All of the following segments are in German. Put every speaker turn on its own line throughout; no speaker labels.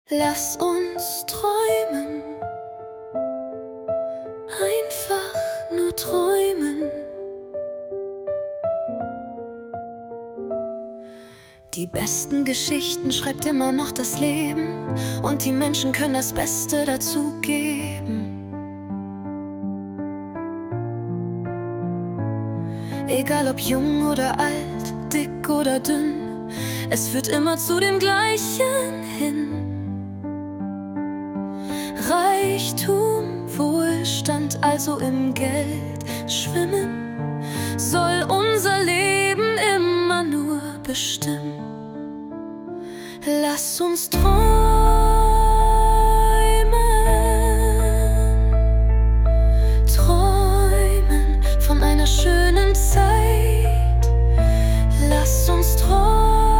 Lass uns träumen, einfach nur träumen. Die besten Geschichten schreibt immer noch das Leben, und die Menschen können das Beste dazu geben. Egal ob jung oder alt, dick oder dünn, es führt immer zu dem Gleichen hin. Reichtum, Wohlstand, also im Geld schwimmen, soll unser Leben immer nur bestimmen. Lass uns träumen, träumen von einer schönen Zeit. Lass uns träumen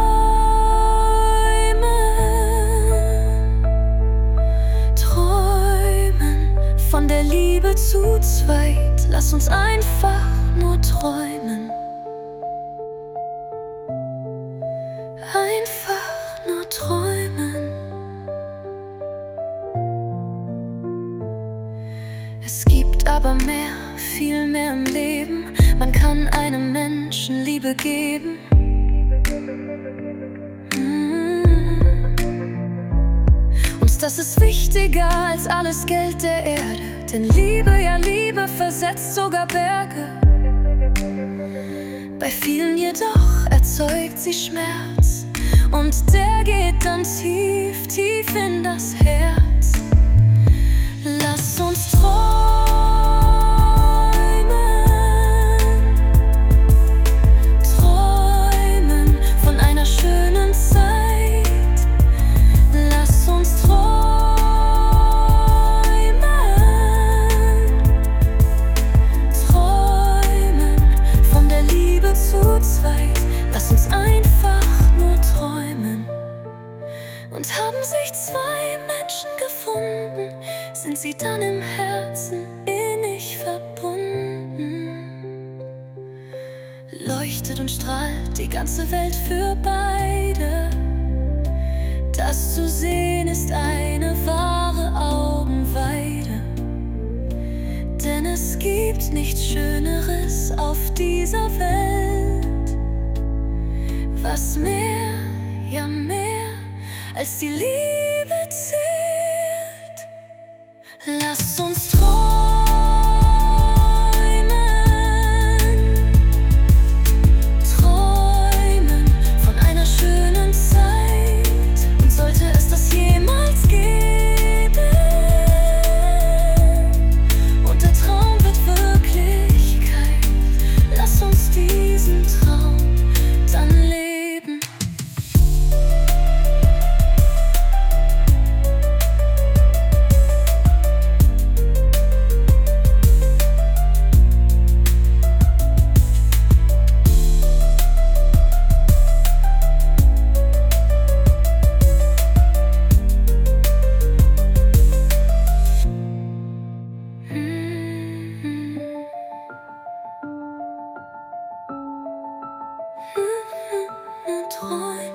von der Liebe zu zweit. Lass uns einfach nur träumen. Einfach nur träumen. Es gibt aber mehr, viel mehr im Leben. Man kann einem Menschen Liebe geben. Und das ist wichtiger als alles Geld der Erde. Denn Liebe, ja Liebe, versetzt sogar Berge. Bei vielen jedoch erzeugt sie Schmerz, und der geht dann tief, tief in das Herz. Lass uns träumen, träumen von einer schönen Zeit. Lass uns träumen von der Liebe zu zweit. Lass uns einfach nur träumen. Und haben sich zwei Menschen gefunden, sind sie dann im Herzen innig verbunden. Leuchtet und strahlt die ganze Welt für beide. Das zu sehen ist eine wahre Augenweide. Denn es gibt nichts Schöneres auf dieser Welt, was mehr, ja mehr als die Liebe zählt. Lass uns träumen, träumen von einer schönen Zeit. Und sollte es das jemals geben, und der Traum wird Wirklichkeit, lass uns diesen Traum dann leben. Träumen.